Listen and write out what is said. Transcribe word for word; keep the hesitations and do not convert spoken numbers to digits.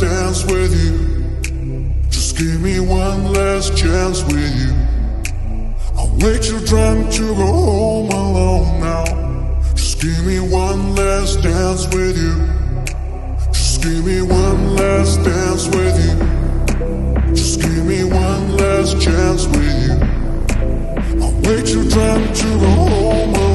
dance with you. Just give me one last chance with you. I'm way too drunk to go home alone now. Just give me one last dance with you. Just give me one last dance with you. Just give me one last chance with you. I'm way too drunk to go home alone.